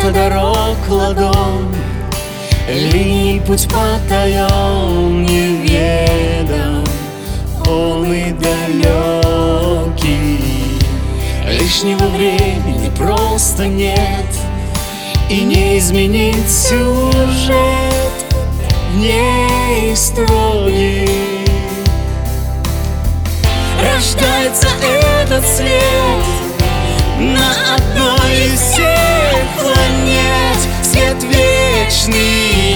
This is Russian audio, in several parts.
Сколько дорог ладонь, линий путь потаен, неведом, он и далекий. Лишнего времени просто нет, и не изменить сюжет в ней строгий. Рождается этот свет на одной из всех планет, свет вечный,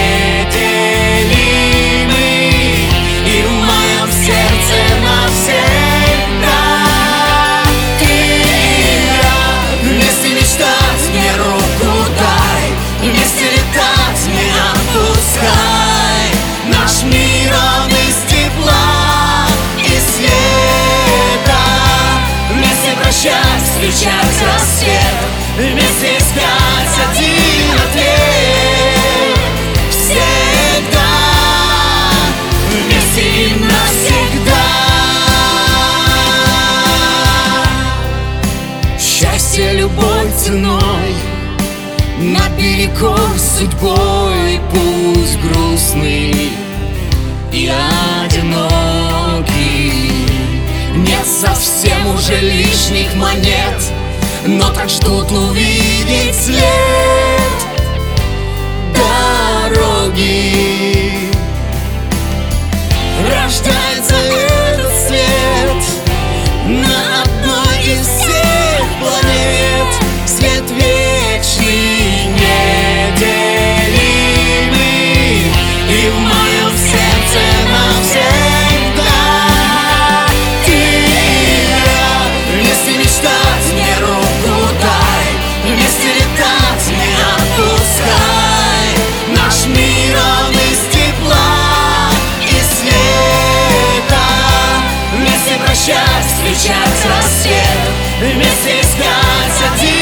неделимый, и в моем сердце навсегда. Ты и я вместе мечтать, мне руку дай, вместе летать, не отпускай. Наш мир, он из тепла и света, вместе прощать, встречать рассвет, вместе искать один ответ. Всегда вместе и навсегда. Счастье любой ценой, наперекор судьбой, пусть грустный и одинокий. Нет совсем уже лишних монет, но так ждут увидеть след дороги. Рождается этот свет на одной из всех планет, свет вечный, неделимый, и в моем сердце навсегда. Ты и я вместе мечтать, мне руку дай, вместе летать, не отпускай. Наш мир, он из тепла и света, вместе прощать, встречать рассвет, вместе искать один